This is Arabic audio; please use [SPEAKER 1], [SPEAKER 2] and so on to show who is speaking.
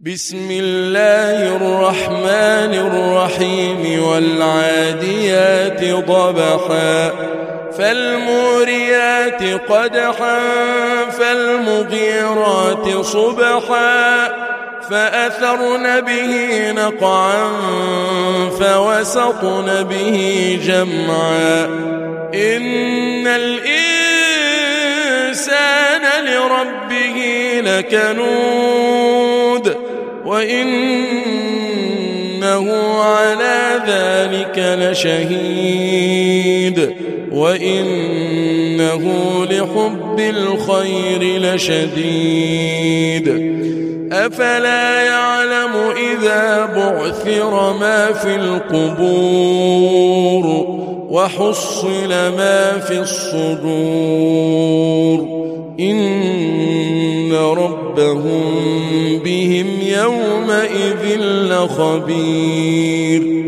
[SPEAKER 1] بسم الله الرحمن الرحيم والعاديات ضبحا فالموريات قدحا فالمغيرات صبحا فأثرن به نقعا فوسطن به جمعا إن الإنسان لربه لكنود وإنه على ذلك لشهيد وإنه لحب الخير لشديد أفلا يعلم إذا بعثر ما في القبور وحصل ما في الصدور إن ربهم بهم يومئذ لخبير